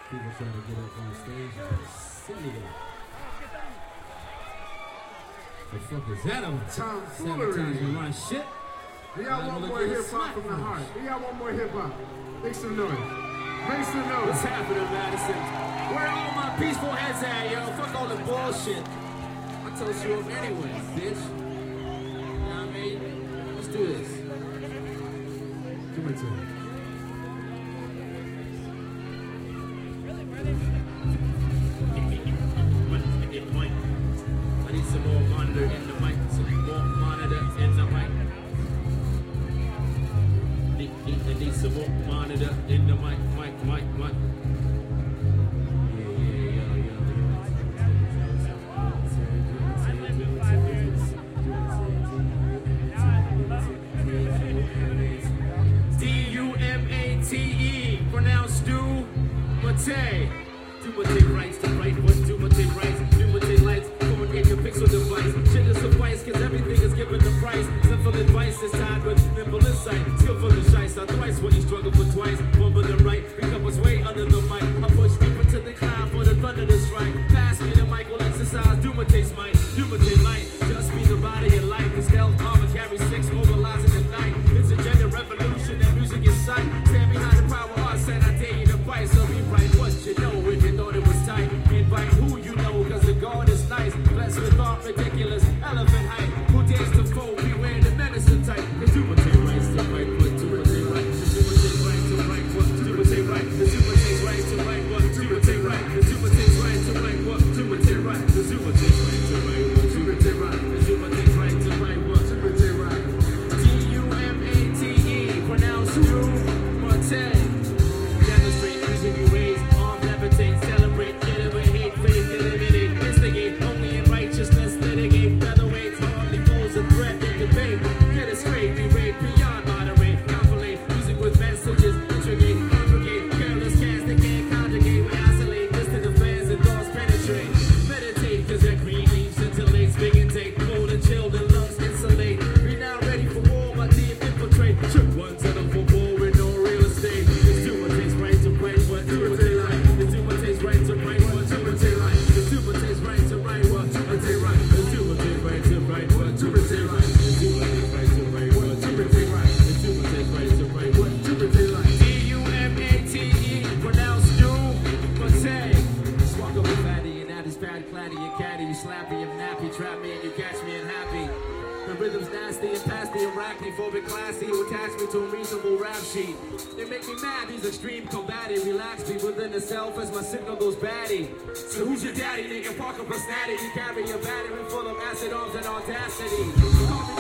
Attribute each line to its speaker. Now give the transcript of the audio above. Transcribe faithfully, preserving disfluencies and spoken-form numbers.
Speaker 1: People trying to get up on stage. Silly. The fuck is that? I'm sabotaging my shit.
Speaker 2: We got one more hip hop from the heart. We got one more hip hop. Make some noise. Make some noise.
Speaker 1: What's happening, Madison? Where all my peaceful heads at, yo? Fuck all the bullshit. I told you up anyway, bitch. You know what I mean? Let's do this.
Speaker 2: Give it to me.
Speaker 1: I need some more monitor in the mic. Some more monitor in the mic. I need some more monitor in the mic, mic, mic, mic. D U M A T E, pronounced do Mate. Do what they writes, to write what do what they writes, do what they likes, come and get your pixel device. Shit is suffice, cause everything is given the price. Simple advice is tied with nimble insight, skillful and shy, so twice when you struggle for twice. One but the right, become what's way under the mic. I push deeper to the cloud for the thunder to strike. Pass me the mic, will exercise, do what takes might, do what they light. Just be the body of life, the stealth armor carries six, mobilizing the night. It's a gender revolution, and music is sight. Stand behind the power art, said I dare you to fight. So rewrite what you know if you thought it was tight. Invite who you know, cause the God is nice. Blessed with art, ridiculous, elephant height. Who dares to fold, beware the medicine type. They do what they right, to write what, do what they right. They do what they right, to write what, do what they right. They do what they right, to write what, do what they right. They do what they right, to write what, do what they right. They do what they right, to write what, do what they right. They do what they right, to write what, do what they right. D U M A T E, pronounced do Mate. Demonstrate music you raise, arm levitate, celebrate, generate hate, faith, eliminate, instigate, only in righteousness, litigate, featherweights, hardly pose a threat in debate. Get it straight, berate, beyond moderate, calculate, music with messages, intricate, congregate, careless cats that can't conjugate, we oscillate, listen to fans and thoughts penetrate, meditate, cause that green leaves scintillates, big intake, cold and chilled and lungs insulate, we now ready for war, my team infiltrate, shook ones at a football with no real estate, it's do what takes right to write what, do what they like, it's do what takes right to write what, do what they like, it's do what takes right to write what, do what they right, it's do what takes right to write what, do what they like, it's do what takes right to write what, do what they right, it's do what takes right to write what, do what they like. D U M A T E, pronounced do Mate. Just walk up with fatty and that is bad, claddy and caddy, you slappy and nappy, trap me and you catch me and happy. The rhythm's nasty and past the arachne, phobic classy, who attach me to a reasonable rap sheet. They make me mad, these extreme combative, relax me within the self as my signal goes batty. So who's your daddy, nigga? Park up a snatty, you carry a battery full of acid arms and audacity.